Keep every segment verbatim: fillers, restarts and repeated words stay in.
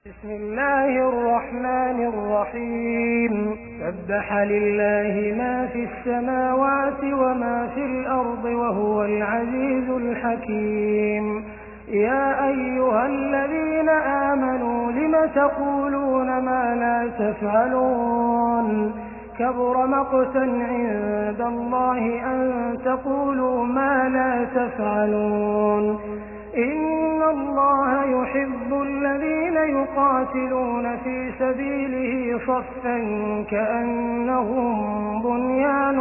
بسم الله الرحمن الرحيم. سبح لله ما في السماوات وما في الأرض وهو العزيز الحكيم. يا أيها الذين آمنوا لم تقولون ما لا تفعلون؟ كبر مقتا عند الله أن تقولوا ما لا تفعلون. إن الله يحب الذين يقاتلون في سبيله صفا كأنهم بنيان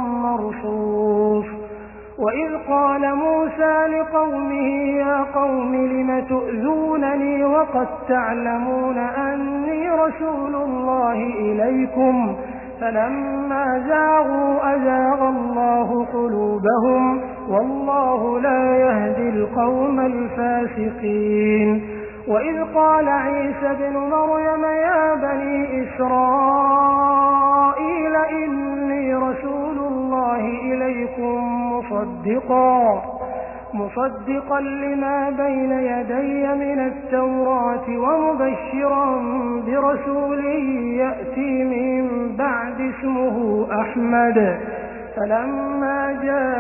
مرصوص. وإذ قال موسى لقومه يا قوم لم تؤذونني وقد تعلمون أني رسول الله إليكم فلما زاغوا أزاغ الله قلوبهم والله لا يهدي القوم الفاسقين. وإذ قال عيسى ابن مريم يا بني إسرائيل إني رسول الله إليكم مصدقا مصدقا لما بين يدي من التوراة ومبشرا برسول يأتي من بعد اسمه أحمد. فلما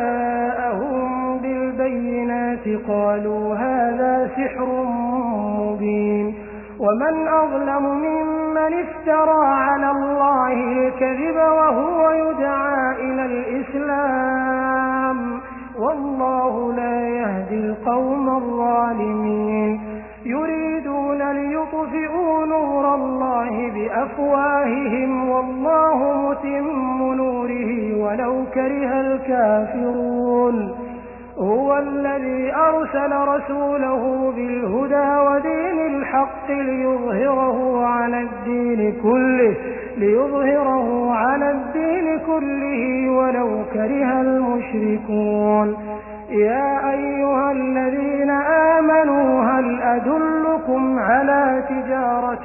جاءهم بالبينات قالوا هذا سحر مبين. ومن أظلم ممن افترى على الله الكذب وهو يدعى إلى الإسلام والله لا يهدي القوم الظالمين. يريدون ليطفئوا نور الله بأفواههم والله متم نوره ولو كره الكافرون. هو الذي أرسل رسوله بالهدى ودين الحق ليظهره على الدين كله ليظهره على الدين كله ولو كره المشركون. يا أيها الذين آمنوا هل أدلكم على تجارة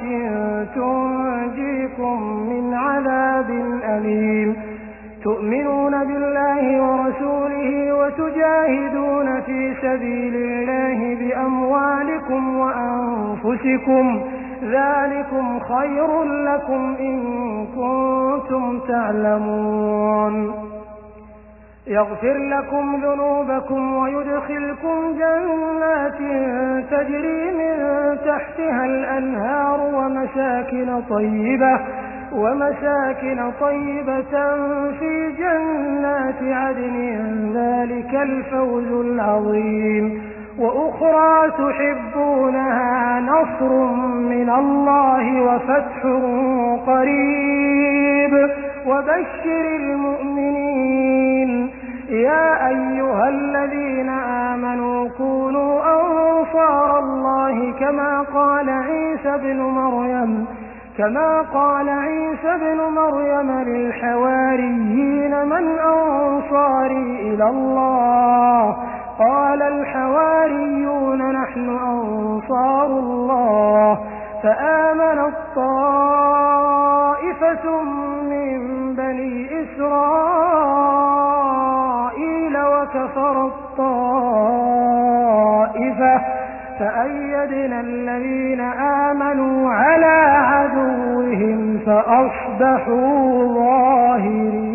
تنجيكم من عذاب أليم تؤمنون بالله ورسوله وتجاهدون في سبيل الله بأموالكم وأنفسكم ذلكم خير لكم إن كنتم تعلمون. يغفر لكم ذنوبكم ويدخلكم جنات تجري من تحتها الأنهار ومساكن طيبة ومساكن طيبة في جنات عدن ذلك الفوز العظيم. وأخرى تحبونها نصر من الله وفتح قريب وبشر المؤمنين. يا أيها الذين آمنوا كونوا أنصار الله كما قال عيسى بن مريم كما قال عيسى بن مريم للحواريين من أنصاري إلى الله قال الحواريون نحن أنصار الله. فآمنت طائفة من بني إسرائيل وكفرت طائفة فأيدنا الذين آمنوا على عدوهم فأصبحوا ظاهرين.